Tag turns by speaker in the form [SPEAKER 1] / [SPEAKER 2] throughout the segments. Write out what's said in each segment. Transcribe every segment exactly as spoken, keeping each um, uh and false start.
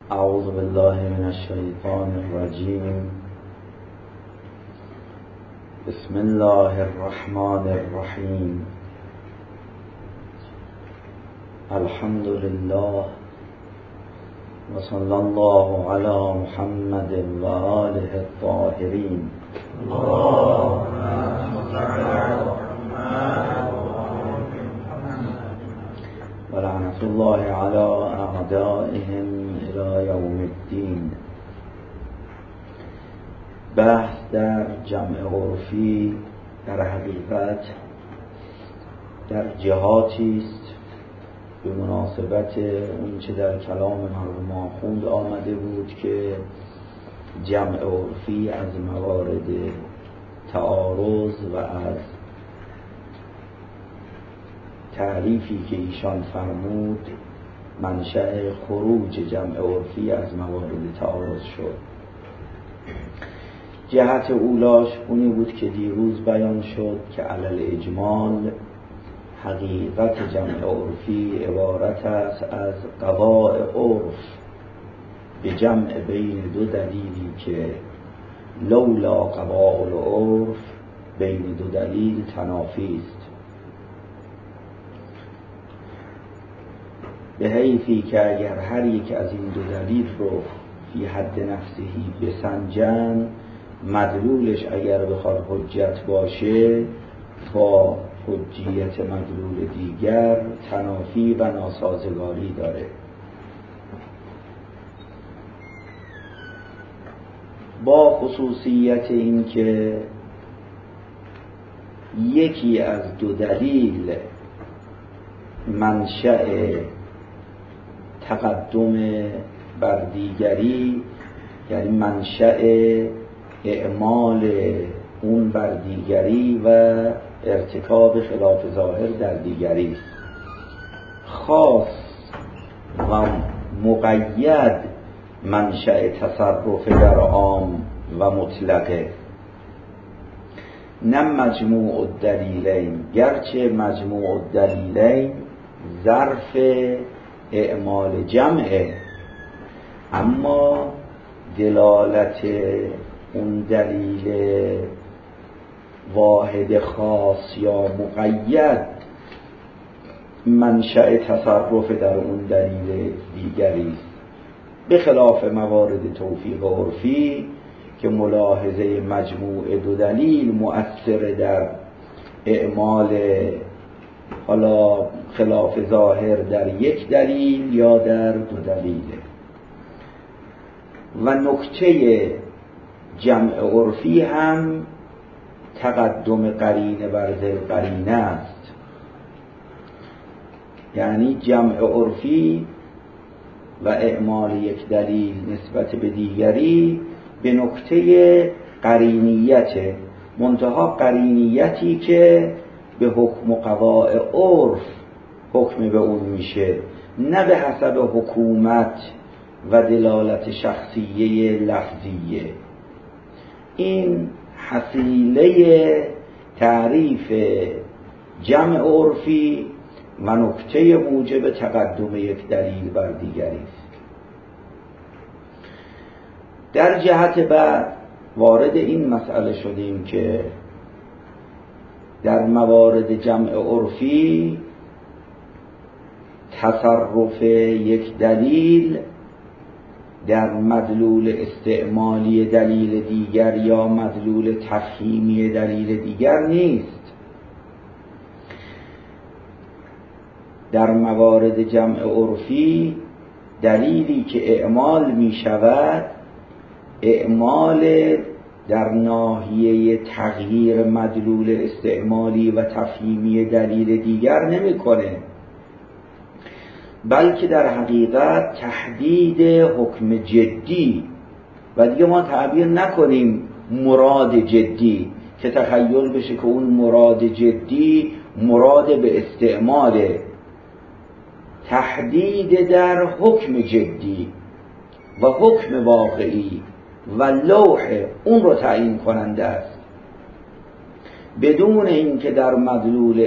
[SPEAKER 1] اعوذ بالله من الشیطان الرجیم. بسم الله الرحمن الرحیم. الحمد لله و صلی الله علی محمد و آله الطاهرین. و لعنت الله علی اعدائهم الی یوم الدین. بحث در جمع عرفی در حقیقت در جهاتی است به مناسبت اون چه در کلام مرحوم آخوند آمده بود که جمع عرفی از موارد تعارض و از تعریفی که ایشان فرمود منشأ خروج جمع عرفی از موارد تعارض شد. جهت اولاش اونی بود که دیروز بیان شد که علل اجمال حقیقت جمع عرفی عبارت است از قضاء عرف به جمع بین دو دلیلی که لولا قضاء العرف بین دو دلیل تنافی است، به حیثی که اگر هر یک از این دو دلیل رو فی حد نفسهی بسنجن، مدلولش اگر بخواد حجت باشه با حجیت مدلول دیگر تنافی و ناسازگاری داره. با خصوصیت این که یکی از دو دلیل منشأ تقدم بر دیگری، یعنی منشأ اعمال اون بر دیگری و ارتکاب خلاف ظاهر در دیگری است. خاص و مقید منشأ تصرف در عام و مطلقه، نه مجموع الدلیلین، گرچه مجموع الدلیلین ظرف اعمال جمعه، اما دلالت اون دلیل واحد خاص یا مقید منشأ تصرف در اون دلیل دیگری است، به خلاف موارد توفیق عرفی که ملاحظه مجموع دو دلیل مؤثر در اعمال حالا خلاف ظاهر در یک دلیل یا در دو دلیله. و نکته جمع عرفی هم تقدم قرینه بر ذی القرینه است، یعنی جمع عرفی و اعمال یک دلیل نسبت به دیگری به نکته قرینیته، منتها قرینیتی که به حکم و قضاء عرف حکم به اون میشه، نه به حسب حکومت و دلالت شخصیه لفظیه. این حصیله تعریف جمع عرفی و نکته موجب تقدم یک دلیل بر دیگری است. در جهت بعد وارد این مسئله شدیم که در موارد جمع عرفی تصرف یک دلیل در مدلول استعمالی دلیل دیگر یا مدلول تفهیمی دلیل دیگر نیست. در موارد جمع عرفی دلیلی که اعمال می شود اعمال در ناحیه تغییر مدلول استعمالی و تفهیمی دلیل دیگر نمی‌کنه، بلکه در حقیقت تحدید حکم جدی، و دیگه ما تعبیر نکنیم مراد جدی که تخیل بشه که اون مراد جدی مراد به استعماله، تحدید در حکم جدی و حکم واقعی و لوح اون رو تعیین کننده است، بدون اینکه در مدلول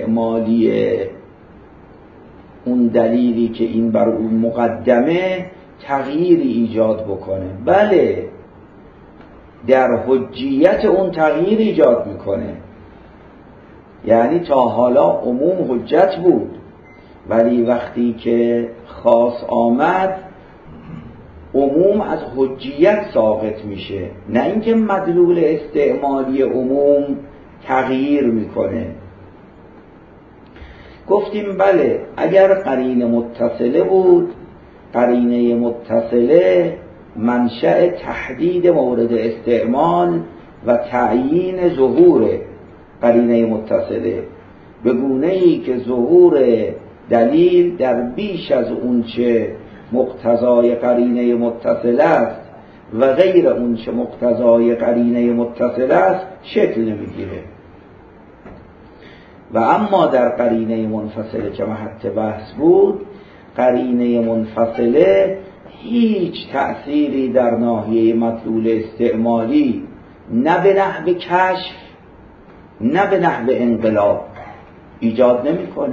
[SPEAKER 1] استعمالی اون دلیلی که این بر اون مقدمه تغییری ایجاد بکنه. بله، در حجیت اون تغییر ایجاد میکنه. یعنی تا حالا عموم حجت بود، ولی وقتی که خاص آمد عموم از حجیت ساقط میشه، نه اینکه مدلول استعمالی عموم تغییر میکنه. گفتیم بله، اگر قرینه متصله بود، قرینه متصله منشأ تحدید مورد استعمال و تعیین ظهور قرینه متصله، به گونه‌ای که ظهور دلیل در بیش از اونچه مقتضای قرینه متصله است و غیر اونچه مقتضای قرینه متصله است شکل نمیگیره. و اما در قرینه منفصله که محط بحث بود، قرینه منفصله هیچ تأثیری در ناحیه مدلول استعمالی، نه به نحو کشف نه به نحو انقلاب، ایجاد نمیکنه.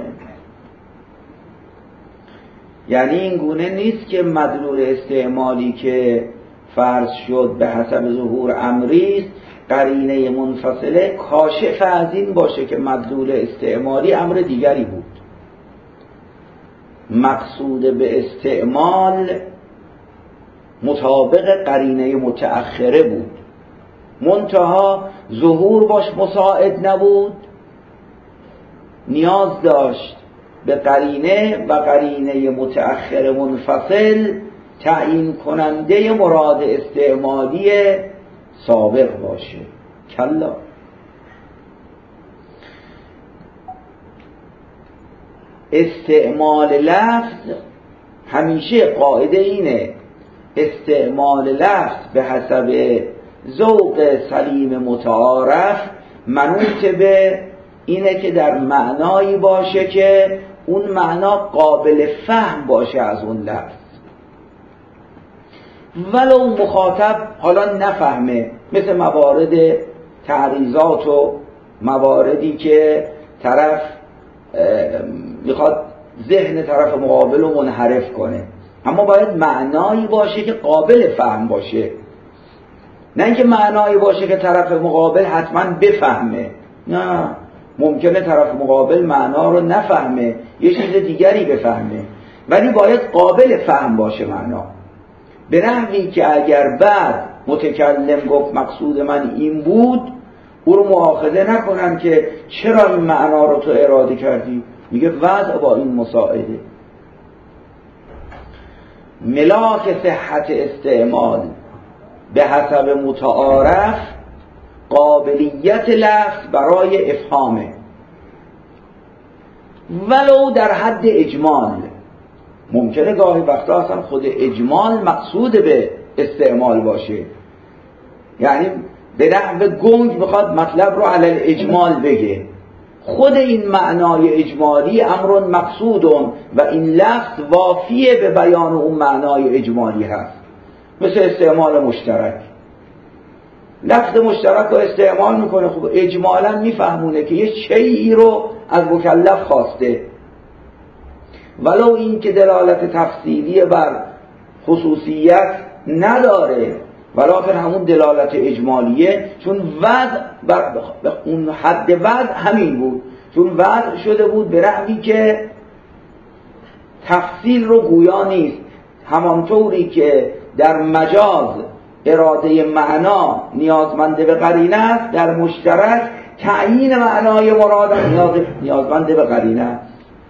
[SPEAKER 1] یعنی این گونه نیست که مدلول استعمالی که فرض شد به حسب ظهور امری است، قرینه منفصله کاشف از این باشه که مدلول استعمالی امر دیگری بود. مقصود به استعمال مطابق قرینه متأخره بود، منتها ظهور باش مساعد نبود، نیاز داشت به قرینه و قرینه متأخر منفصل تعیین کننده مراد استعمالی سابق باشه. کلا، استعمال لفظ همیشه قاعده اینه، استعمال لفظ به حسب ذوق سلیم متعارف منوط به اینه که در معنایی باشه که اون معنا قابل فهم باشه از اون لفظ، ولو مخاطب حالا نفهمه، مثل موارد تعریضات و مواردی که طرف میخواد ذهن طرف مقابل رو منحرف کنه، اما باید معنایی باشه که قابل فهم باشه، نه اینکه معنایی باشه که طرف مقابل حتما بفهمه. نه، ممکنه طرف مقابل معنا رو نفهمه، یه چیز دیگری بفهمه، ولی باید قابل فهم باشه معنا، به نحوی که اگر بعد متکلم گفت مقصود من این بود، او رو مؤاخذه نکنن که چرا این معنا رو تو اراده کردی، میگه وضع با این مساعده. ملاک صحت استعمال به حسب متعارف قابلیت لفظ برای افهامه، ولو در حد اجمال. ممکنه گاهی وقتا اصلا خود اجمال مقصود به استعمال باشه، یعنی به نحو گنگ میخواد مطلب رو علی اجمال بگه، خود این معنای اجمالی امر مقصودون و این لفظ وافیه به بیان اون معنای اجمالی هست. مثل استعمال مشترک، لفظ مشترک رو استعمال میکنه، خب اجمالا میفهمونه که یه شیئی رو از مکلف خواسته، ولو این که دلالت تفصیلی بر خصوصیت نداره، ولکن همون دلالت اجمالیه، چون وضع بر اون حد وضع همین بود، چون وضع شده بود به نحوی که تفصیل رو گویا نیست. همانطوری که در مجاز اراده معنا نیازمنده به قرینه است، در مشترک تعیین معنای مراد نیاز نیازمنده به قرینه است.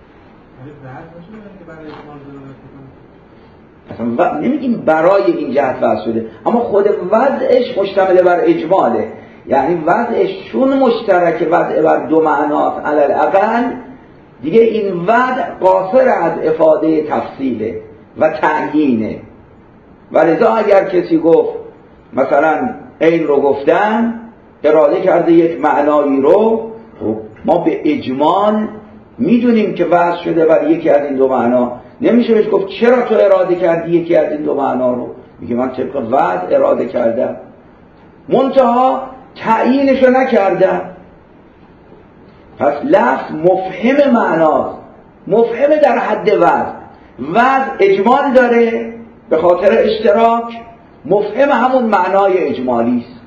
[SPEAKER 1] اصلا نمیگیم برای این جهت وضع شده، اما خود وضعش مشتمل بر اجماله، یعنی وضعش چون مشترک وضع بر دو معناست علی الاقل، دیگه این وضع قاصر از افاده تفصیله و تعیینه. ولذا اگر کسی گفت مثلا این رو گفتن اراده کرده یک معنایی رو، ما به اجمال میدونیم که وضع شده بر یکی از این دو معنا، نمیشه بهش گفت چرا تو اراده کردی یکی از این دو معنا رو، میگه من طبق وضع اراده کردم، منتها تعیینشو نکردم. پس لفظ مفهم معناست، مفهم در حد وضع. وضع اجمال داره به خاطر اشتراک مفهم همون معنای اجمالی است.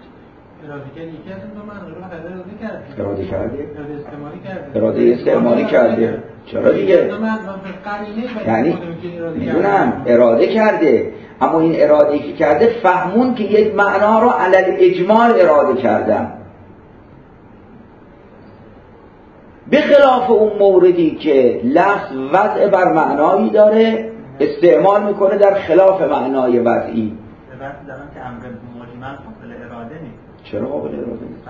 [SPEAKER 1] اراده کرده اراده استعمالی کرده چرا دیگه؟ یعنی میدونم اراده کرده، اما این اراده که کرده فهمون که یک معنا رو علل اجمال اراده کردن، به خلاف اون موردی که لفظ وضع بر معنایی داره استعمال میکنه در خلاف معنای وضعی. چرا قابل اراده نیست؟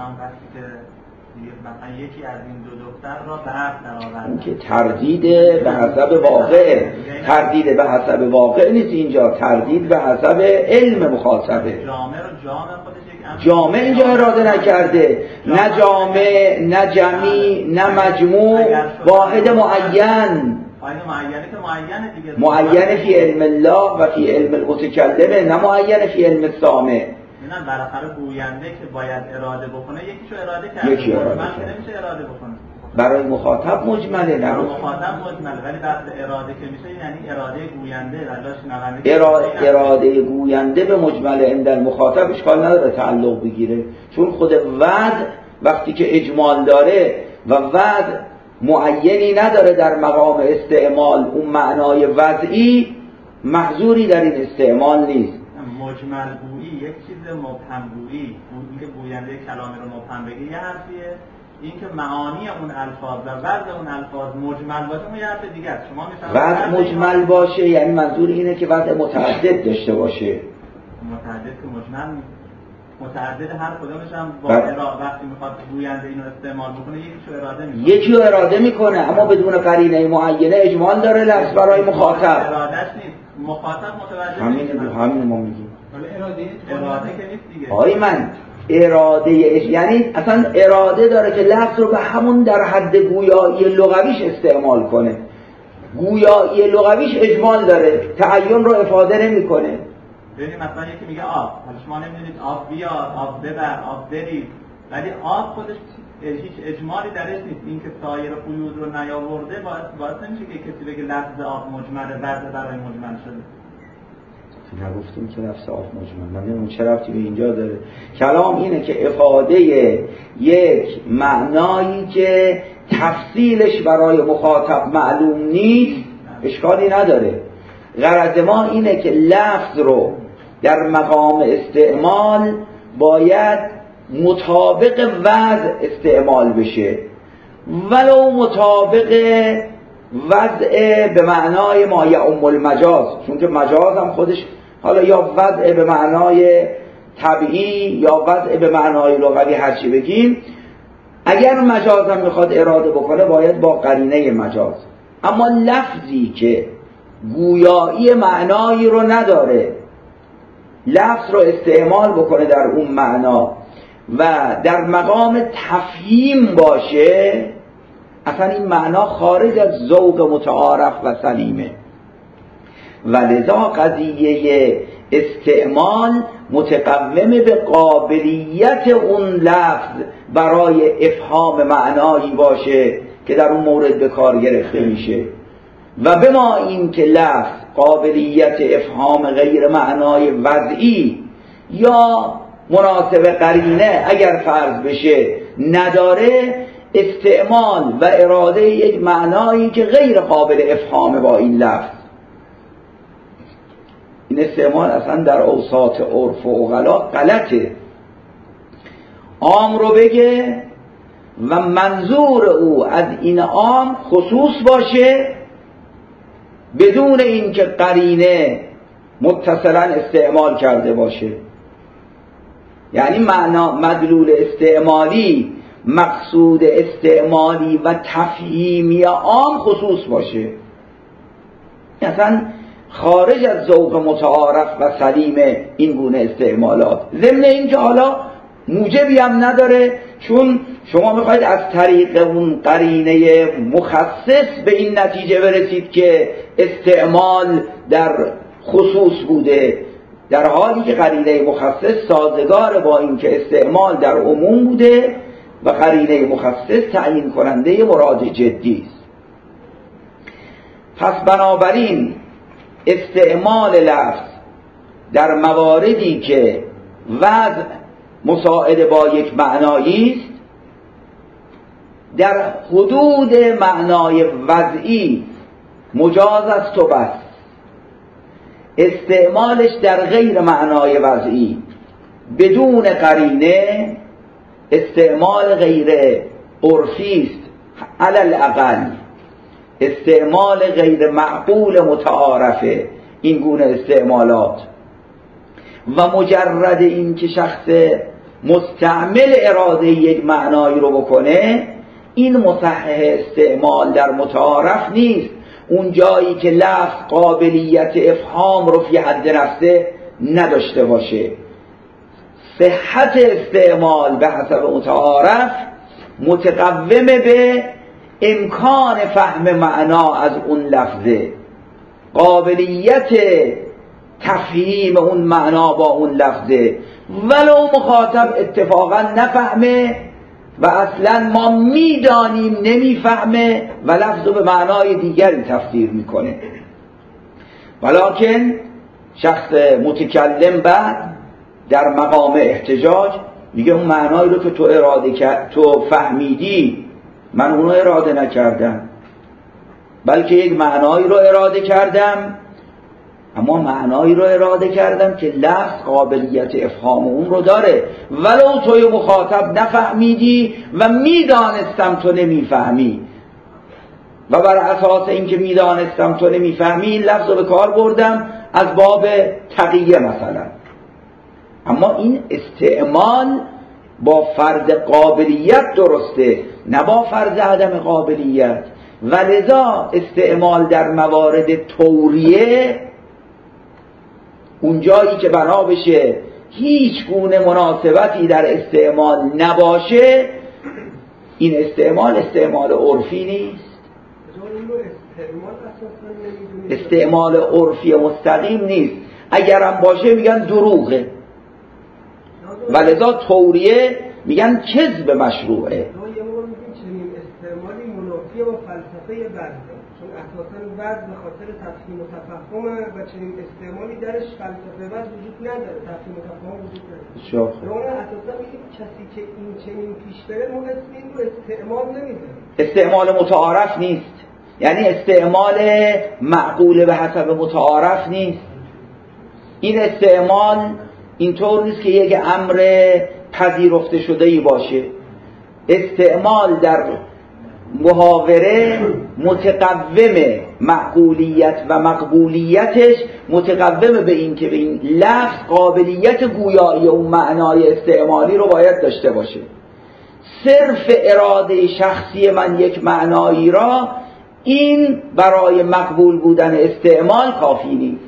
[SPEAKER 2] مثلا یکی از این دو دختر را به عقد درآورد.
[SPEAKER 1] این که تردید به حسب واقع، تردید به حسب واقع نیست اینجا، تردید به حسب علم مخاطبه.
[SPEAKER 2] جامع رو جامع خودش یک
[SPEAKER 1] جامع اینجا اراده نکرده، نه جامع نه جمعی نه مجموع، واحد معین.
[SPEAKER 2] واحد معینه که معینه دیگه،
[SPEAKER 1] معینه فی علم الله و فی علم المتکلمه، نه معینه فی علم السامع.
[SPEAKER 2] نه بالاخره گوینده که باید اراده بکنه یکیشو اراده کرده،
[SPEAKER 1] یکی اراده
[SPEAKER 2] من
[SPEAKER 1] کرده.
[SPEAKER 2] نمیشه اراده بکنه.
[SPEAKER 1] برای مخاطب مجمله، نه
[SPEAKER 2] برای مخاطب مجمله، ولی بعد اراده که میشه یعنی اراده گوینده الله شنونده.
[SPEAKER 1] اراده, اراده گوینده به مجمله عند المخاطب اشکال نداره تعلق بگیره، چون خود وعد وقتی که اجمال داره و وعد معینی نداره در مقام استعمال اون معنای وضعی، محظوری در این استعمال نیست.
[SPEAKER 2] مجمل گویی یک چیز مبهم گویی، این که گوینده کلامی رو مبهم بگی یه حرفیه، این که معانی اون الفاظ و وضع اون الفاظ مجمل باشه اون یه حرف دیگه است. شما مثلا
[SPEAKER 1] وضع مجمل باشه یعنی منظور اینه که وضع متعدد داشته باشه.
[SPEAKER 2] متعدد که مجمل متعدد هر کدومش هم با اراده، وقتی میخواد گوینده اینو استعمال بکنه یکیشو اراده میکنه،
[SPEAKER 1] یکی رو اراده میکنه، اما بدون قرینه معینه اجمال داره لفظ برای مخاطب.
[SPEAKER 2] ارادهش نیست، مخاطب متوجه
[SPEAKER 1] همین همین ما میگیم.
[SPEAKER 2] اراده اراده که نیست دیگه.
[SPEAKER 1] آقای من اراده اش... یعنی اصلا اراده داره که لفظ رو به همون در حد گویایی لغویش استعمال کنه. گویایی لغویش اجمال داره، تعین رو افاده نمیکنه.
[SPEAKER 2] ببین مثلا یکی میگه آب، حالا شما نمیدونید آب بیار، آب ببر، آب برید، ولی آب خودش هیچ اجمالی درش نیست. این که سایر قیود رو نیاورده باعث باعث نمیشه که کسی بگه لفظ آب مجمله، وضع برای مجمل شده.
[SPEAKER 1] نگفتیم که لفظ آب مجمل، من نمیدونم چه ربطی به اینجا داره. کلام اینه که افاده یک معنایی که تفصیلش برای مخاطب معلوم نیست اشکالی نداره. غرض ما اینه که لفظ رو در مقام استعمال باید مطابق وضع استعمال بشه، ولو مطابق وضع به معنای ما یعم المجاز، چون که مجاز هم خودش حالا یا وضع به معنای طبیعی یا وضع به معنای لغوی هرچی بگیم، اگر مجاز هم میخواد اراده بکنه باید با قرینه مجاز. اما لفظی که گویایی معنایی رو نداره لفظ رو استعمال بکنه در اون معنا و در مقام تفهیم باشه، اصلا این معنا خارج از ذوق متعارف و سلیمه. و لذا قضیه استعمال متقوم به قابلیت اون لفظ برای افهام معنایی باشه که در اون مورد به کار گرفته میشه. و به ما این که لفظ قابلیت افهام غیر معنای وضعی یا مناسب قرینه اگر فرض بشه نداره، استعمال و اراده یک معنایی که غیر قابل افهام با این لفظ، این استعمال اصلا در اوساط عرف و عقلا غلطه. عام رو بگه و منظور او از این عام خصوص باشه بدون اینکه قرینه متصلا استعمال کرده باشه. یعنی معنا مدلول استعمالی مقصود استعمالی و تفهیمی عام خصوص باشه، اصلا خارج از ذوق متعارف و سلیم این گونه استعمالات. ضمن اینکه حالا موجبی هم نداره، چون شما میخواید از طریق اون قرینه مخصص به این نتیجه برسید که استعمال در خصوص بوده، در حالی که قرینه مخصص سازگار با این که استعمال در عموم بوده و قرینه مخصص تعیین کننده مراد جدی است. پس بنابراین استعمال لفظ در مواردی که وضع مساعد با یک معنایی است در حدود معنای وضعی مجاز است و بس. استعمالش در غیر معنای وضعی بدون قرینه استعمال غیر عرفی است، علی الاقل استعمال غیر معقول متعارفه این گونه استعمالات. و مجرد این که شخص مستعمل اراده یک معنایی رو بکنه این مصحح استعمال در متعارف نیست. اون جایی که لفظ قابلیت افهام رو فی حد نفسه نداشته باشه. صحت استعمال به حسب متعارف متقومه به امکان فهم معنا از اون لفظه، قابلیت تفهیم اون معنا با اون لفظه، ولو مخاطب اتفاقا نفهمه و اصلا ما میدانیم نمیفهمه و لفظ رو به معنای دیگری تفسیر میکنه. ولکن شخص متکلم بعد در مقام احتجاج میگه اون معنایی رو که تو اراده کرد تو فهمیدی من اونو اراده نکردم، بلکه یک معنایی رو اراده کردم، اما معنایی رو اراده کردم که لفظ قابلیت افهام اون رو داره ولو توی مخاطب نفهمیدی و میدانستم تو نمیفهمی و بر اساس اینکه میدانستم تو نمیفهمی این لفظ رو به کار بردم از باب تقیه مثلا. اما این استعمال با فرض قابلیت درسته نه با فرض عدم قابلیت، و لذا استعمال در موارد توریه اون جایی که بنا بشه هیچ گونه مناسبتی در استعمال نباشه این استعمال استعمال عرفی نیست، استعمال عرفی مستقیم نیست. اگرم باشه میگن دروغه و لذا توریه میگن کذب مشروعه.
[SPEAKER 3] استعمالی منافی با فلسفه وضع، چون اساساً وضع به خاطر تفهیم و تفهمه و چنین استعمالی درش فلسفه وضع وجود نداره، تفهیم و تفهم وجود نداره.
[SPEAKER 1] شاخ
[SPEAKER 3] اون اساساً میگه کسی که این چنین پیش بره ما اسم این رو استعمال نمیده.
[SPEAKER 1] استعمال متعارف نیست، یعنی استعمال معقول به حسب متعارف نیست. این استعمال اینطور نیست که یک امر پذیرفته شده ای باشه. استعمال در محاوره متقوم معقولیت و مقبولیتش متقوم به این که به این لفظ قابلیت گویایی اون معنای استعمالی رو باید داشته باشه. صرف اراده شخصی من یک معنایی را این برای مقبول بودن استعمال کافی نیست.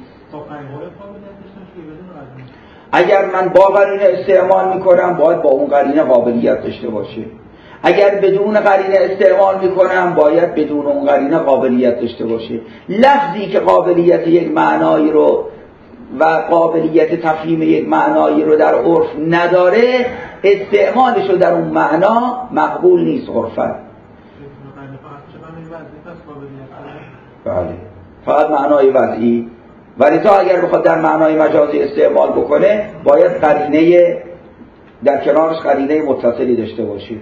[SPEAKER 1] اگر من با قرینه استعمال میکنم باید با اون قرینه قابلیت داشته باشه، اگر بدون قرینه استعمال میکنم باید بدون اون قرینه قابلیت داشته باشه. لفظی که قابلیت یک معنایی رو و قابلیت تفهیم یک معنایی رو در عرف نداره استعمالش رو در اون معنا مقبول نیست عرفاً. بله فقط معنای وضعی، ولی تا اگر بخواد در معنای مجازی استعمال بکنه باید قرینه در کنارش قرینه متصلی داشته باشه.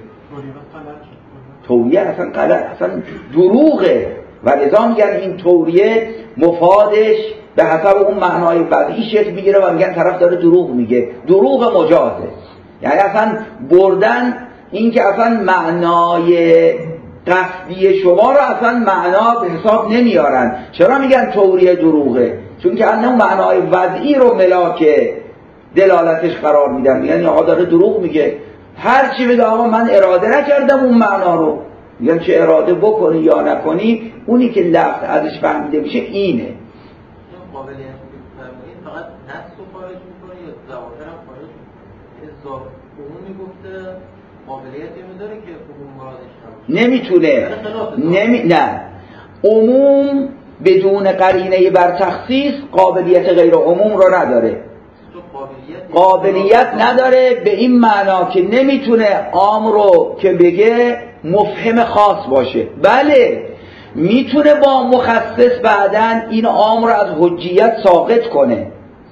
[SPEAKER 1] توریه اصلا غلط، اصلا دروغه و لذا میگن این توریه مفادش به حسب اون معنای وضعی شکل میگیره و میگن طرف داره دروغ میگه. دروغ مجازه، یعنی اصلا بردن این که اصلا معنای قصدی شما رو اصلا معنا به حساب نمیارن. چرا میگن توریه دروغه؟ چون که اون معنای وضعی رو ملاک دلالتش قرار میدن، میگن آقا داره دروغ میگه. هر چی بگه آقا من اراده نکردم اون معنا رو، میگن چه اراده بکنی یا نکنی اونی که لفظ ازش فهمیده میشه اینه.
[SPEAKER 4] قابلیت فقط نص رو خارج میکنه یا ظواهر هم خارج میکنه؟ عمومی گفته قابلیتی میداره که عموم مرادش نباشه.
[SPEAKER 1] نمیتونه نمی... نه عموم بدون قرینه بر تخصیص قابلیت غیر عموم رو نداره. قابلیت نداره به این معنا که نمیتونه عام رو که بگه مفهم خاص باشه. بله میتونه با مخصص بعدن این عام رو از حجیت ساقط کنه،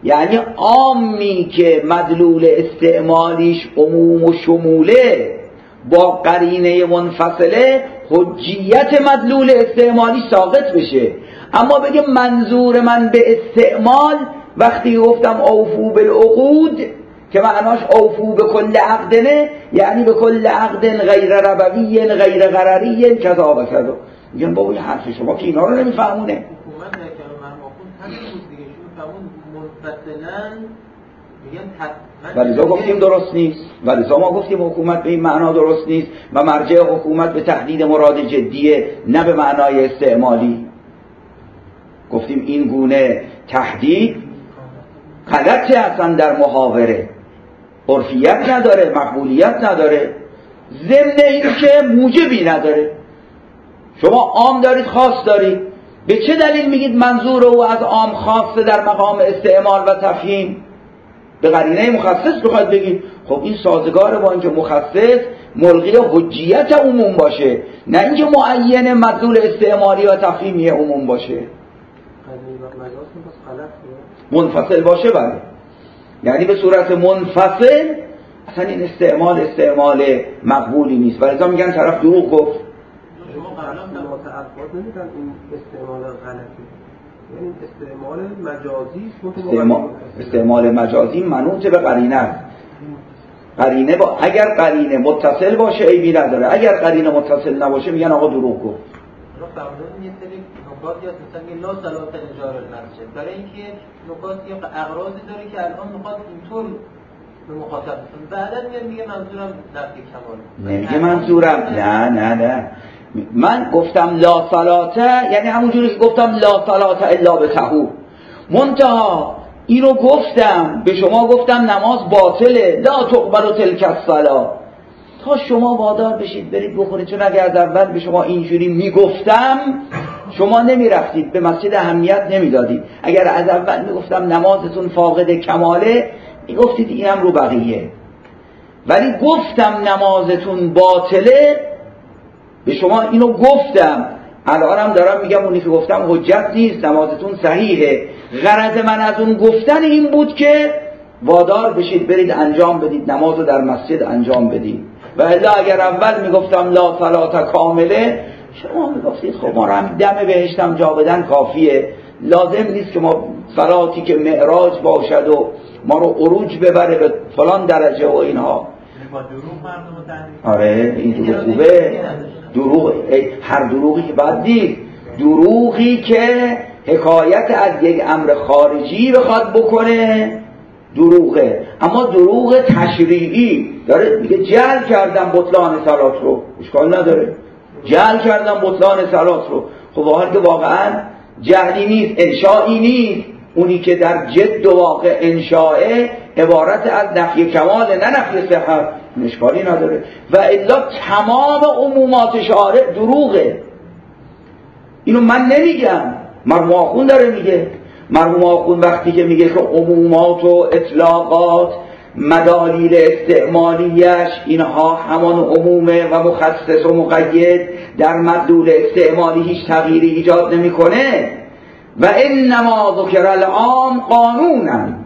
[SPEAKER 1] یعنی عامی که مدلول استعمالیش عموم و شموله با قرینه منفصله حجیت مدلول استعمالی ساقط بشه. اما بگه منظور من به استعمال وقتی گفتم اوفو بالعقود که معناش اوفو به کل عقدنه، یعنی به کل عقد غیر ربوی غیر غرری کذا و کذا. میگن بابا حرف شما که اینا رو نمیفهمونه.
[SPEAKER 4] حکومت در کلام محمود همین بود دیگه، شما فهمون منفصلا میگن
[SPEAKER 1] ولیزا گفتیم درست نیست، ولیزا ما گفتیم حکومت به این معنا درست نیست و مرجع حکومت به تحدید مراد جدیه نه به معنای استعمالی. گفتیم این گونه تحدید غلطه، اصلا در محاوره عرفیت نداره، مقبولیت نداره، ضمن این که موجبی نداره. شما عام دارید خاص دارید، به چه دلیل میگید منظور او از عام خاصه در مقام استعمال و تفهیم؟ به قرینه مخصص بخواید بگید. خب این سازگاره با اینکه مخصص ملغی حجیت عموم باشه، نه اینکه معین مدلول استعمالی و تفهیمی عموم باشه. منفصل باشه بله، یعنی به صورت منفصل اصلا این استعمال استعمال مقبولی نیست. ولی میگن طرف دروغ گفت.
[SPEAKER 3] شما قبلا متعبد نمیدن این استعمال غلطی، یعنی استعمال مجازی
[SPEAKER 1] استعمال, استعمال مجازی منوط به قرینه است. قرینه با اگر قرینه متصل باشه عیبی نداره، اگر قرینه متصل نباشه میگن آقا دروغ گفت.
[SPEAKER 4] رو فرمودن یه سری نکات یا مثلا لا صلات اجاره المسجد، برای اینکه نکات یا اغراضی داره که الان میخواد اینطور به مخاطب بسن، بعدا میگه میگه منظورم نفی کمال،
[SPEAKER 1] نمیگه منظورم نه نه نه من گفتم لا صلاته، یعنی همونجوری که گفتم لا صلاته الا به طهور، منتها اینو گفتم به شما گفتم نماز باطله، لا تقبل تلک الصلاة، تا شما وادار بشید برید بخورید. چون اگر از اول به شما اینجوری میگفتم شما نمیرفتید به مسجد اهمیت نمیدادید. اگر از اول میگفتم نمازتون فاقد کماله میگفتید اینم رو بقیه. ولی گفتم نمازتون باطله، به شما اینو گفتم، الانم دارم میگم اونی که گفتم حجت نیست، نمازتون صحیحه. غرض من از اون گفتن این بود که وادار بشید برید انجام بدید، نماز رو در مسجد انجام بدید. و الا اگر اول میگفتم لا صلاة کامله، شما میگفتید خب ما رو هم دم بهشتم جا بدن کافیه، لازم نیست که ما صلاتی که معراج باشد و ما رو عروج ببره به فلان درجه و اینها.
[SPEAKER 2] با دروغ مردم
[SPEAKER 1] آره این دروغ خوبه. دروغ هر دروغی که باید دید، دروغی که حکایت از یک امر خارجی بخواد بکنه دروغه، اما دروغ تشریعی داره میگه جعل کردم بطلان صلات رو، اشکال نداره، جعل کردم بطلان صلات رو. خب واقعا که واقعا جعلی نیست، انشایی نیست، اونی که در جد و واقع انشاءه عبارت از نفی کمال نه نفی صحت، اشکالی نداره. و الا تمام عمومات شارع دروغه. اینو من نمیگم، مرحوم آخوند داره میگه. مرحوم آخوند وقتی که میگه که عمومات و اطلاقات مدالیل استعمالیش اینها همان عمومه و مخصص و مقید، در مدلول استعمالی هیچ تغییری ایجاد نمیکنه. و انما ذکر العام قانونا،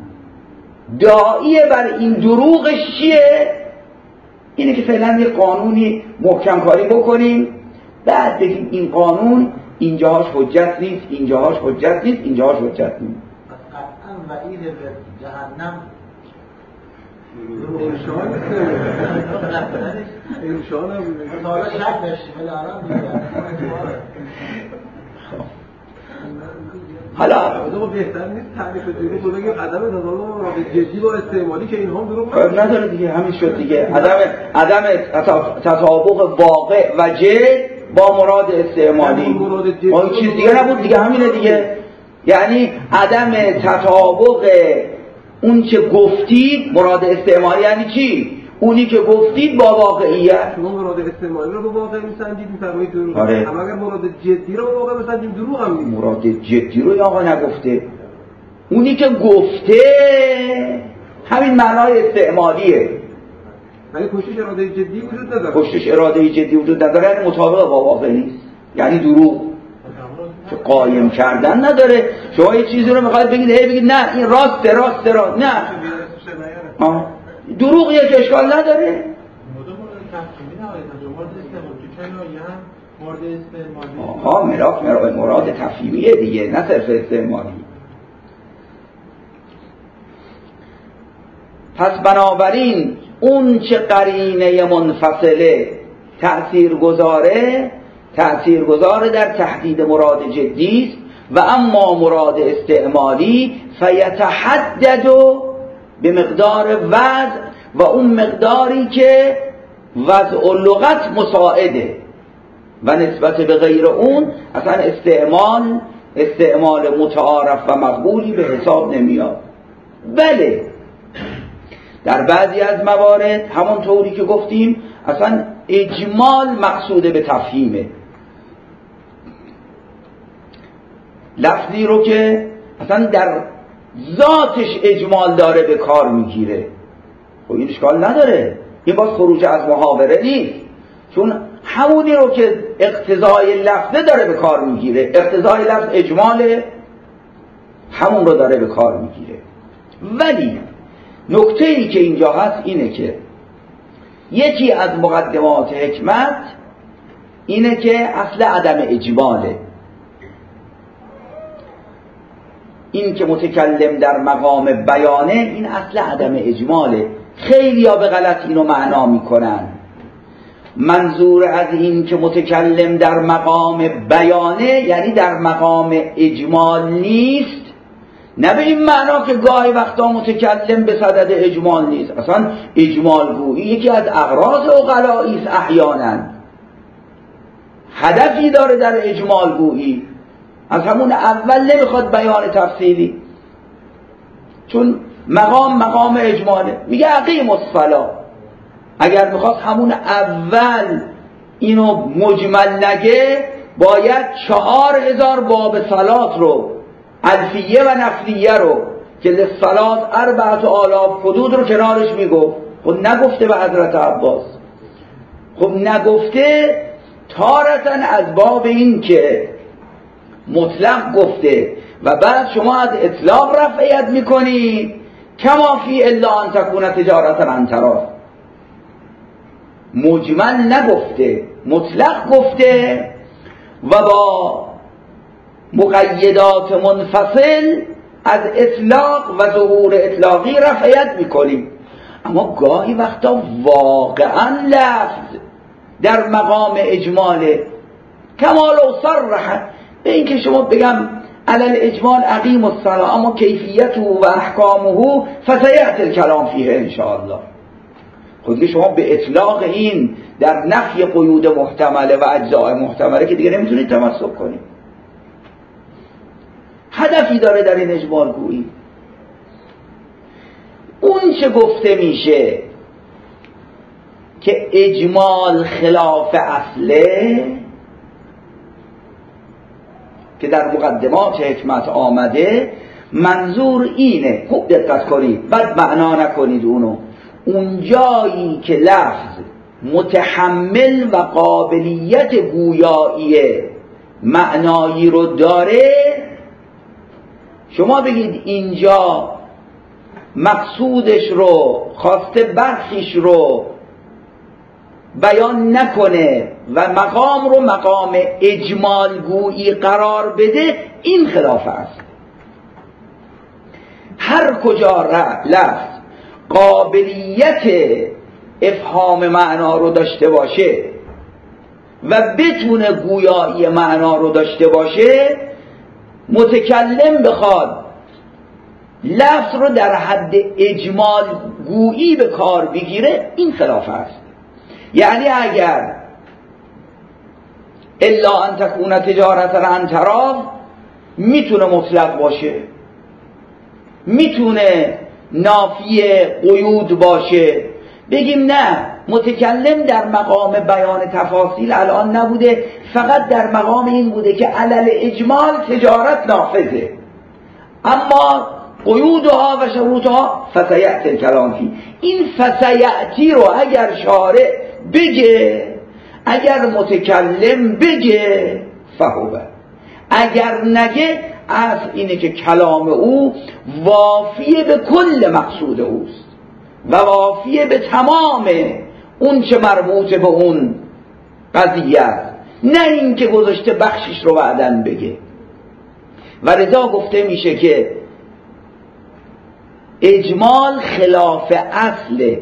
[SPEAKER 1] داعیه بر این دروغش چیه؟ اینه که فعلا یه قانونی محکم کاری بکنیم، بعد بگیم این قانون اینجاهاش حجت نیست، اینجاهاش حجت نیست، اینجاهاش حجت نیست.
[SPEAKER 4] پس قطعا وعید به جهنم
[SPEAKER 3] انشاء انشاء نبوده
[SPEAKER 4] حالا شک داشتیم ولی الان دیگه
[SPEAKER 1] حالا
[SPEAKER 3] آدم بهتر نیست تعریف دروغ رو بگیم عدم تطابق رابط جدی با استعمالی که اینها هم دروغ
[SPEAKER 1] کار نداره دیگه، همین شد دیگه. عدم عدم تطابق واقع و جد با مراد استعمالی، ما این چیز دیگه نبود دیگه، همینه دیگه. یعنی عدم تطابق اون چه گفتید مراد استعمالی یعنی چی؟ اونی که گفتید با واقعیت.
[SPEAKER 3] شما مراد استعمالی رو با واقع میسنجید میفرمایید دروغ.
[SPEAKER 1] آره.
[SPEAKER 3] اما اگر مراد جدی رو با واقع میسنجید دروغ هم نیست.
[SPEAKER 1] مراد جدی رو آقا نگفته، اونی که گفته همین معنای استعمالیه.
[SPEAKER 3] یعنی پشتش اراده جدی وجود نداره.
[SPEAKER 1] پشتش اراده جدی وجود نداره، یعنی مطابق با واقع نیست، یعنی دروغ. که قایم کردن نداره. شما یه چیزی رو میخواید بگید هی بگید نه این راسته راسته راست نه آه. دروغ یک اشکال نداره. آها ملاک مراد مراد تفهیمیه دیگه نه صرف استعمالی. پس بنابراین اون چه قرینه منفصله تأثیر گذاره تأثیر گذاره در تحدید مراد جدی است و اما مراد استعمالی فیتحدد به مقدار وضع و اون مقداری که وضع لغت مساعده و نسبت به غیر اون اصلا استعمال استعمال متعارف و مقبولی به حساب نمیاد. بله در بعضی از موارد همون طوری که گفتیم اصلا اجمال مقصود به تفهیمه. لفظی رو که اصلا در ذاتش اجمال داره به کار میگیره خب این اشکال نداره، این باز خروج از محاوره نیست، چون همونی رو که اقتضای لفظه داره به کار میگیره، اقتضای لفظ اجماله، همون رو داره به کار میگیره. ولی نکته ای که اینجا هست اینه که یکی از مقدمات حکمت اینه که اصل عدم اجماله. این که متکلم در مقام بیانه این اصل عدم اجماله. خیلی ها به غلط اینو معنا میکنن. منظور از این که متکلم در مقام بیانه یعنی در مقام اجمال نیست، نه به این معنا که گاهی وقتا متکلم به صدد اجمال نیست. اصلا اجمال گویی یکی از اغراض عقلایی است، احیانا هدفی داره در اجمال گویی، از همون اول نمیخواد بیان تفصیلی، چون مقام مقام اجماله. میگه اقیم الصلاة، اگر میخواد همون اول اینو مجمل نگه باید چهار هزار باب صلات رو، الفیه و نفلیه رو که للصلات اربعت آلاف حدود رو کنارش میگفت. خب نگفته به حضرت عباس، خب نگفته تارتاً از باب این که مطلق گفته و بعد شما از اطلاق رفعیت میکنید کما فی الا ان تکون تجارتا عن تراض. مجمل نگفته، مطلق گفته و با مقیدات منفصل از اطلاق و ظهور اطلاقی رفعیت میکنیم. اما گاهی وقتا واقعا لفظ در مقام اجماله، کما لو صرح، به این که شما بگم علل اجمال اقیم الصلاة اما کیفیته و احکامه فسیأتی الکلام فیه انشاءالله. خود که شما به اطلاق این در نفی قیود محتمله و اجزاء محتمله که دیگه نمیتونید تمسک کنید. هدفی داره در این اجمال گویی. اون چه گفته میشه که اجمال خلاف اصله که در مقدمات حکمت آمده، منظور اینه، خوب دقت کنید، بد معنا نکنید اونو. اون جایی که لفظ متحمل و قابلیت گویایی معنایی رو داره، شما بگید اینجا مقصودش رو خواسته برخیش رو بیان نکنه و مقام رو مقام اجمال گویی قرار بده، این خلاف است. هر کجا لفظ قابلیت افهام معنا رو داشته باشه و بتونه گویایی معنا رو داشته باشه، متکلم بخواد لفظ رو در حد اجمال گویی به کار بگیره، این خلاف است. یعنی اگر الا ان تکون تجارتا عن تراض میتونه مطلق باشه، میتونه نافی قیود باشه، بگیم نه متکلم در مقام بیان تفاصیل الان نبوده، فقط در مقام این بوده که علل اجمال تجارت نافذه، اما قیودها و شروطها فسیأتی الکلام فی. این فسیأتی رو اگر شارع بگه، اگر متکلم بگه فهوه، اگر نگه اصل اینه که کلام او وافیه به کل مقصود اوست و وافیه به تمام اون چه مربوط به اون قضیه است، نه این که گذاشته بخشش رو بعدن بگه. و لذا گفته میشه که اجمال خلاف اصله،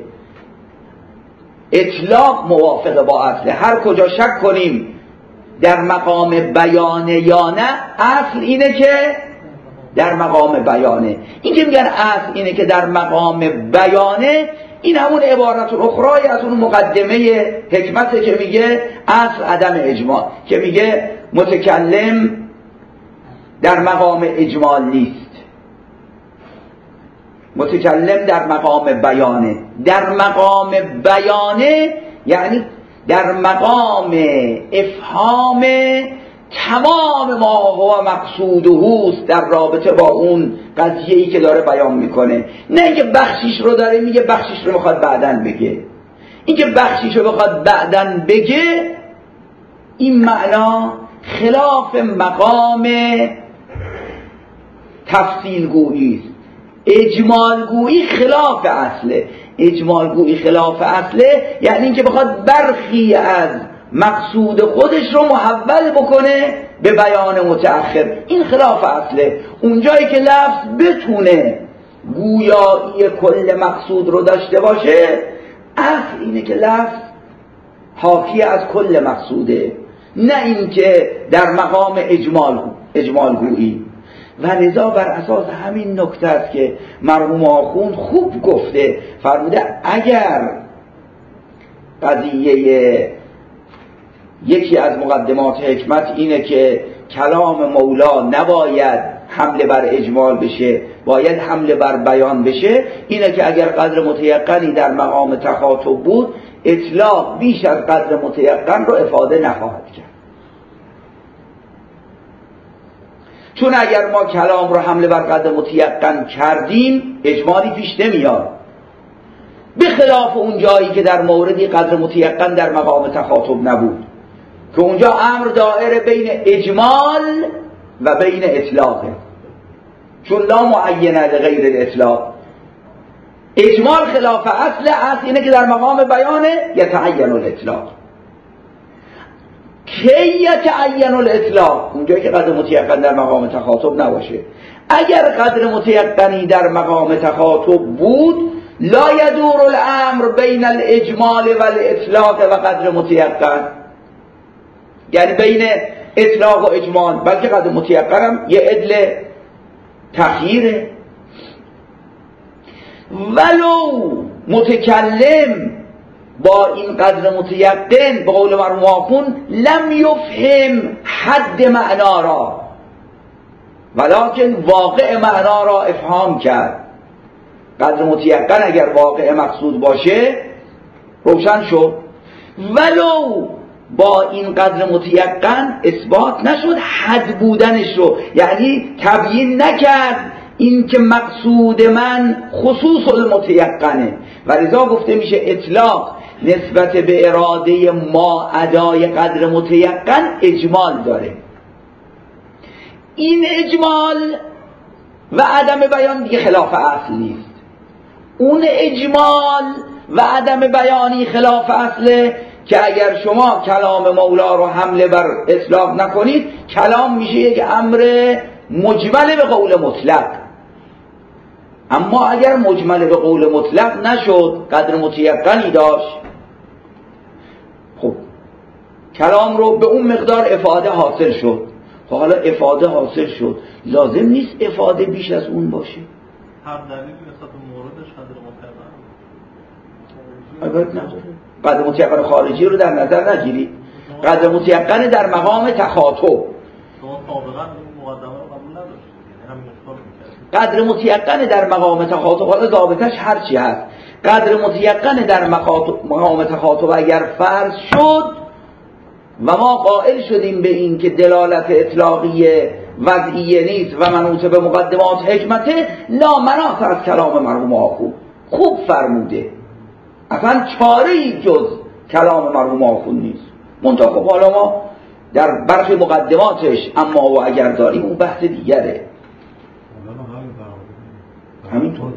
[SPEAKER 1] اطلاق موافق با اصله. هر کجا شک کنیم در مقام بیانه یا نه، اصل اینه که در مقام بیانه. این که میگن اصل اینه که در مقام بیانه، این همون عبارت الاخرای از اون مقدمه حکمته که میگه اصل عدم اجمال، که میگه متکلم در مقام اجمال نیست، متکلم در مقام بیانه. در مقام بیانه یعنی در مقام افهام تمام ما هو مقصودهوست در رابطه با اون قضیه‌ای که داره بیان میکنه، نه اینکه بخشیش رو داره میگه بخشیش رو میخواد بعدن بگه. اینکه بخشیش رو بخواد بعدن بگه، این معنا خلاف مقام تفصیل گویی است. اجمال گویی خلاف اصله. اجمال گویی خلاف اصله یعنی اینکه بخواد برخی از مقصود خودش رو محول بکنه به بیان متأخر. این خلاف اصله. اونجایی که لفظ بتونه گویایی کل مقصود رو داشته باشه، اصل اینه که لفظ حاکی از کل مقصوده، نه اینکه در مقام اجمال اجمال گویی. و لذا بر اساس همین نکته است که مرحوم آخوند خوب گفته، فرموده اگر قضیه یکی از مقدمات حکمت اینه که کلام مولا نباید حمله بر اجمال بشه، باید حمله بر بیان بشه، اینه که اگر قدر متیقنی در مقام تخاطب بود، اطلاق بیش از قدر متیقن رو افاده نخواهد کرد. چون اگر ما کلام رو حمله بر قدر متیقن کردیم، اجمالی پیش نمیاد، به خلاف اون جایی که در موردی قدر متیقن در مقام تخاطب نبود، که اونجا امر دائره بین اجمال و بین اطلاقه، چون لا معینه لغیر الاطلاق. اجمال خلاف اصل، اصل اینه که در مقام بیانه یتعین الاطلاق. کی یتعین الاطلاق؟ اونجایی که قدر متیقن در مقام تخاطب نباشه. اگر قدر متیقنی در مقام تخاطب بود، لا یدور الامر بین الاجمال و الاطلاق و قدر متیقن، یعنی بین اطلاق و اجمال، بلکه قدر متیقن هم یه عدل تخییره. ولو متکلم با این قدر متیقن به قول مرحوم آخوند لم یفهم حد معنا را، ولکن واقع معنا را افهام کرد. قدر متیقن اگر واقع مقصود باشه روشن شد، ولو با این قدر متیقن اثبات نشد حد بودنش رو، یعنی تبیین نکرد این که مقصود من خصوص المتیقنه. و لذا گفته میشه اطلاق نسبت به اراده ما ادای قدر متیقن اجمال داره. این اجمال و عدم بیان دیگه خلاف اصل نیست. اون اجمال و عدم بیانی خلاف اصله که اگر شما کلام مولا رو حمله بر اطلاق نکنید، کلام میشه یک امر مجمل به قول مطلق. اما اگر مجمل به قول مطلق نشد، قدر متیقنی داشت، خب کلام رو به اون مقدار افاده حاصل شد. خب حالا افاده حاصل شد، لازم نیست افاده بیش از اون باشه.
[SPEAKER 5] هر دلیلی نسبت به موردش قدر متیقن
[SPEAKER 1] البته نداره. قدر متیقن خارجی رو در نظر نگیرید، قدر متیقن در مقام تخاطب.
[SPEAKER 5] شما سابقا این مقدمه رو قبول نداشتید، یعنی همین اشکال می‌کرد.
[SPEAKER 1] قدر متیقن در مقام تخاطب، حالا ضابطش هر چی هست، قدر متیقن در مقام تخاطب اگر فرض شد و ما قائل شدیم به این که دلالت اطلاقی وضعیه نیست و منوط به مقدمات حکمته، لا مناط از کلام مرحوم آخوند خوب فرموده، اصلا چاره‌ای جز کلام مرحوم آخوند نیست. منتها خب حالا ما در برخی مقدماتش اما و اگر داریم اون بحث دیگره. همینطور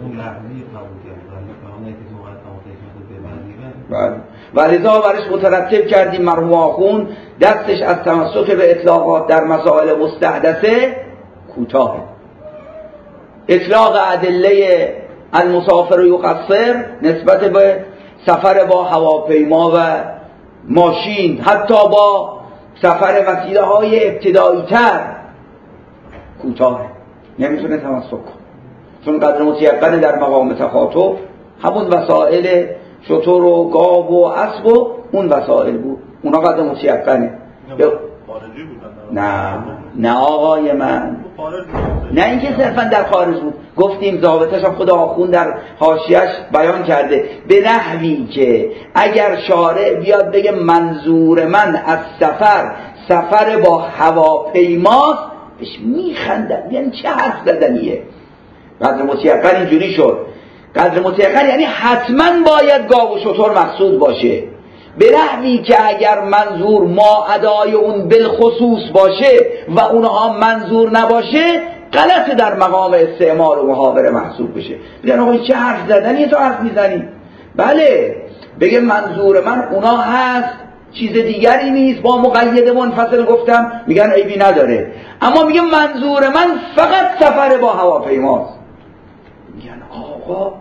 [SPEAKER 1] و لذا برش مترتب کردیم مرحوم آخوند دستش از تمسک به اطلاقات در مسائل مستحدثه کوتاه. اطلاق ادله المسافر یقصر نسبت به سفر با هواپیما و ماشین، حتی با سفر وسیله های ابتدایی تر کوتاه، نمیتونه تمسک کنه، چون قدر متیقن در مقام تخاطب همون وسائل شتر و گاو و اسب و اون وسائل بود، اونا قدر متیقنه. نه نه آقای من، نه اینکه صرفا در خارج بود، گفتیم ضابطش هم خدا آخوند در حاشیه‌اش بیان کرده به نحوی که اگر شارع بیاد بگه منظور من از سفر سفر با هواپیماست بهش میخندن، یعنی چه حرف زدنیه. قدر متیقن اینجوری شد، قدر متیقن یعنی حتما باید گاو و شتر مقصود باشه، به نحوی که اگر منظور ما ادای اون بالخصوص باشه و اونها منظور نباشه غلط در مقام استعمال و محاوره محسوب بشه. بگن آقای چه حرف زدنیه تو حرف میزنی؟ بله بگه منظور من اونا هست، چیز دیگری نیست، با مقید منفصل گفتم، میگن عیبی نداره. اما میگه منظور من فقط سفر با هواپیماست، میگن آقا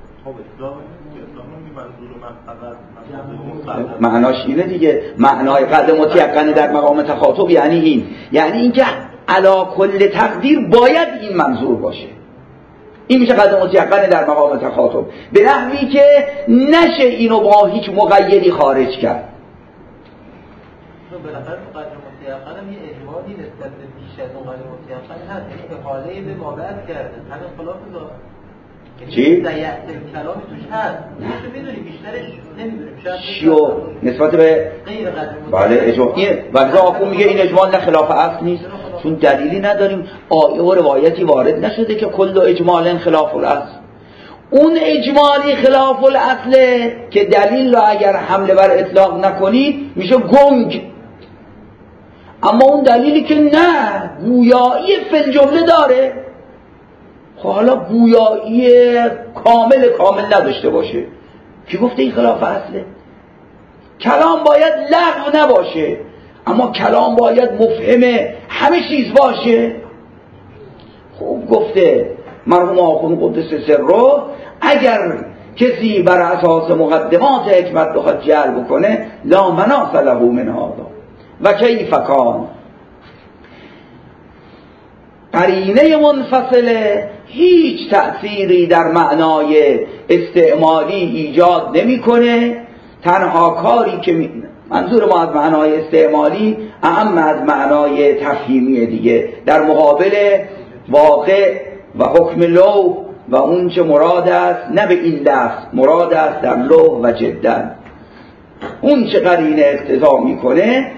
[SPEAKER 1] معناش اینه دیگه، معنای قدر متیقن در مقام تخاطب یعنی این، یعنی اینکه علا کل تقدیر باید این منظور باشه. این میشه قدر متیقن در مقام تخاطب، به نحوی که نشه اینو با هیچ مقیدی خارج کرد.
[SPEAKER 4] بالاخره قدر متیقن هم یه اجمالی نسبت به بیش از اون قدر متیقن هست، یعنی احاله به مابعد کرده، همین خلاف داره.
[SPEAKER 1] چی؟
[SPEAKER 4] ضیعت کلامی توش هست، میشه میدونی بیشترش نمیدونیم
[SPEAKER 1] چیو نسبت به
[SPEAKER 4] غیر قدر
[SPEAKER 1] بله اجماع. این وقتی آخون میگه این اجماع نه خلاف اصل نیست، چون دلیلی نداریم، آیه و روایتی وارد نشده که کل اجمال خلاف الاصل. اون اجمالی خلاف الاصله که دلیل رو اگر حمله بر اطلاق نکنی میشه گنگ، اما اون دلیلی که نه گویایی فی جمله داره، خب حالا گویایی کامل کامل نداشته باشه، کی گفته این خلاف اصله؟ کلام باید لغو نباشه، اما کلام باید مفهم همه چیز باشه. خوب گفته مرحوم آخوند قدس سره، اگر کسی بر اساس مقدمات حکمت بخواد جلب کنه لا مناص له من هذا و کیف کان، قرینه منفصله هیچ تأثیری در معنای استعمالی ایجاد نمیکنه. تنها کاری که می... منظور ما از معنای استعمالی اهم از معنای تفهیمی دیگه، در مقابل واقع و حکم لوح و اون چه مراد است، نه به این لفظ مراد است در لوح و جدا، اون چه قرینه اقتضا میکنه،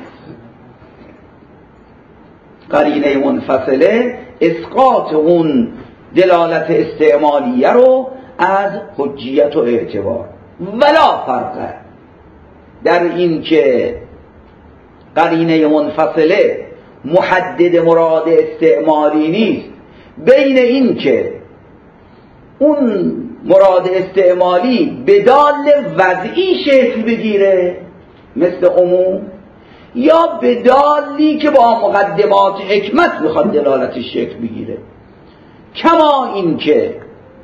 [SPEAKER 1] قرینه منفصله اسقاط اون دلالت استعمالیه رو از حجیت و اعتبار. ولا فرق در این که قرینه منفصله محدد مراد استعمالی نیست بین این که اون مراد استعمالی به دال وضعی شکل بگیره مثل عموم، یا به دالی که با مقدمات حکمت میخواد دلالتش شکل بگیره. کما این که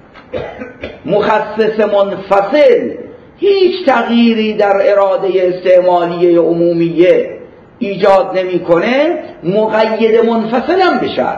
[SPEAKER 1] مخصص منفصل هیچ تغییری در اراده استعمالیه عمومیه ایجاد نمیکنه، مقید منفصل هم بشه،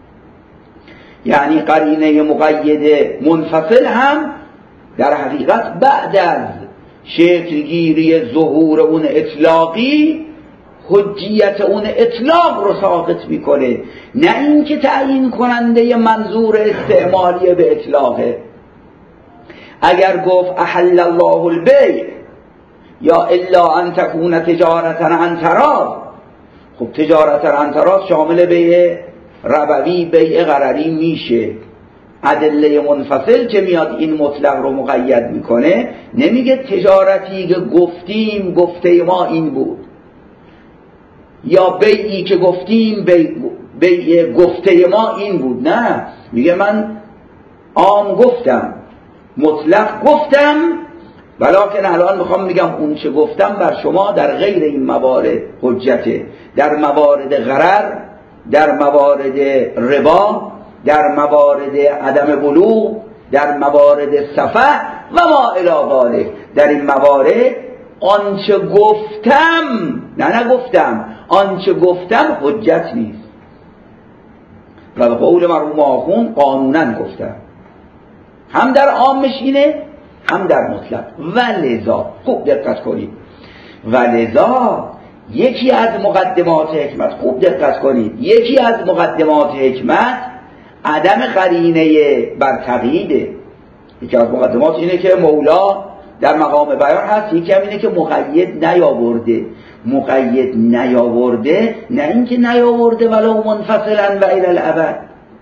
[SPEAKER 1] یعنی قرینه مقید منفصل هم در حقیقت بعد از شکلگیری ظهور اون اطلاقی حجیت اون اطلاق رو ساقط میکنه، نه اینکه تعیین کننده منظور استعمالی به اطلاقه. اگر گفت احل الله البیع یا الا ان تکون تجارتا عن تراض، خب تجارتا عن تراض شامل بیع ربوی بیع غرری میشه. ادله منفصل که میاد این مطلق رو مقید میکنه نمیگه تجارتی که گفتیم گفته ما این بود، یا بیعی که گفتیم بیع, بیع گفته ما این بود. نه، میگه من عام گفتم، مطلق گفتم، ولکن الان میخوام میگم اون چه گفتم بر شما در غیر این موارد حجته، در موارد غرر، در موارد ربا، در موارد عدم بلوغ، در موارد سفه و ما الی ذالک، در این موارد آنچه گفتم، نه نگفتم، آنچه گفتم حجت نیست. و به قول مرحوم آخوند قانونا گفتم، هم در عامش اینه هم در مطلق. ولذا خوب دقت کنید، ولذا یکی از مقدمات حکمت، خوب دقت کنید، یکی از مقدمات حکمت عدم قرینه بر تقییده. یکی از مقدمات اینه که مولا در مقام بیان هست، یکی هم اینه که مقید نیاورده. مقید نیاورده نه اینکه نیاورده ولو منفصلا و الی الابد،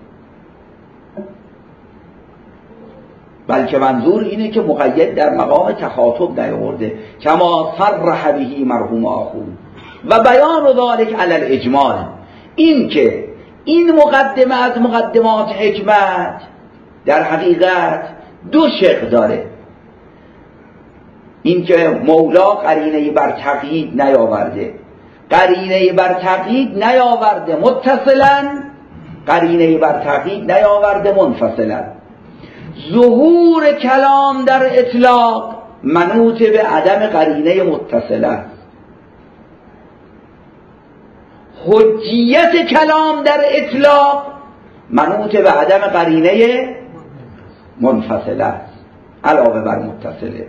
[SPEAKER 1] بلکه منظور اینه که مقید در مقام تخاطب نیاورده، کما صرح به مرحوم آخوند و بیان ذلک علی الاجمال. این که این مقدمه از مقدمات حکمت در حقیقت دو شق داره. این که مولا قرینه بر تقیید نیاورده، قرینه بر تقیید نیاورده متصلا، قرینه بر تقیید نیاورده منفصلا. ظهور کلام در اطلاق منوط به عدم قرینه متصله است. حجیت کلام در اطلاق منوط به عدم قرینه منفصله است علاوه بر متصله.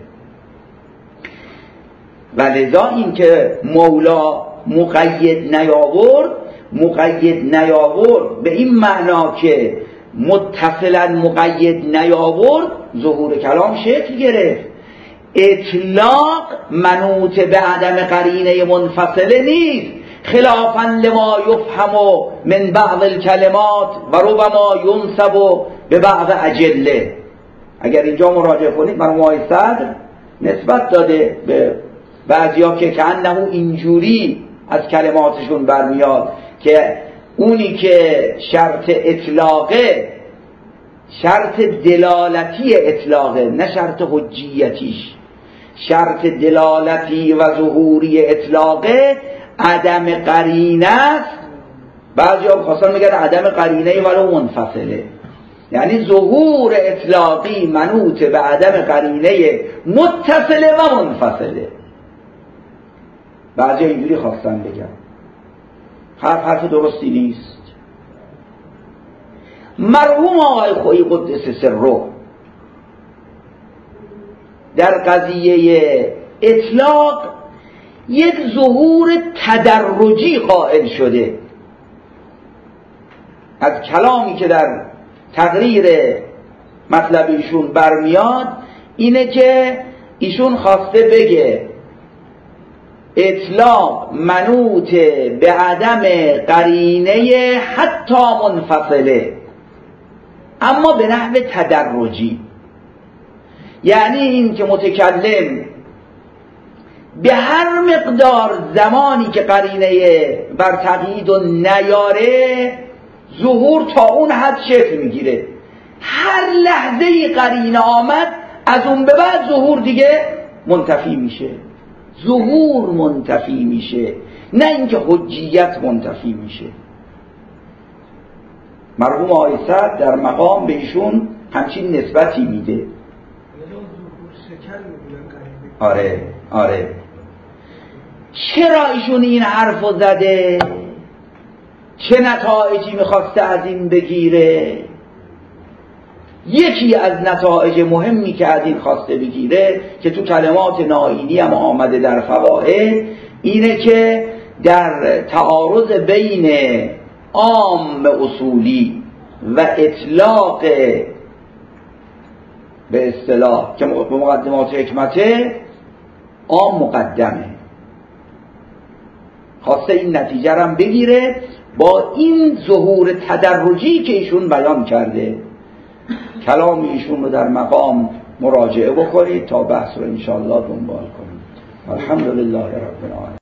[SPEAKER 1] ولذا این که مولا مقید نیاورد، مقید نیاورد به این معنا که متصلا مقید نیاورد، ظهور کلام شکل گرفت. اطلاق منوط به عدم قرینه منفصله نیست، خلافا لما یفهم من بعض الکلمات و ربما ینسب به بعض اجله. اگر اینجا مراجعه کنید مرحوم آقای صدر نسبت داده به بعضیا که کأنه اینجوری از کلماتشون برمیاد که اونی که شرط اطلاقه شرط دلالتی اطلاقه نه شرط حجیتیش، شرط دلالتی و ظهوری اطلاقه عدم قرینه است. بعضی ها خواستن میگن عدم قرینه ولو منفصله، یعنی ظهور اطلاقی منوط به عدم قرینه متصله و منفصله. بعضی ها اینجوری خواستن بگن، حرف حرف درستی نیست. مرحوم آقای خویی قدس سره در قضیه اطلاق یک ظهور تدرجی قائل شده از کلامی که در تقریر مطلب ایشون برمیاد. اینه که ایشون خواسته بگه اطلاق منوط به عدم قرینه حتی منفصله، اما به نحو تدرجی. یعنی این که متکلم به هر مقدار زمانی که قرینه بر تقیید و نیاره، ظهور تا اون حد شکل میگیره. هر لحظه قرینه آمد از اون به بعد ظهور دیگه منتفی میشه، ظهور منتفی میشه، نه اینکه حجیت منتفی میشه. مرحوم آقای صدر در مقام به ایشون همچین نسبتی میده. آره آره. چرا ایشون این حرفو زده؟ چه نتایجی میخواسته از این بگیره؟ یکی از نتایج مهمی که از این خواسته بگیره که تو کلمات نائینی هم آمده در فواید، اینه که در تعارض بین عام اصولی و اطلاق به اصطلاح که مقدمات حکمته، عام مقدمه. خواسته این نتیجه رو بگیره با این ظهور تدرجی که ایشون بیان کرده. کلام ایشون رو در مقام مراجعه بکنید تا بحث رو انشاءالله دنبال کنید. الحمدلله رب العالمین.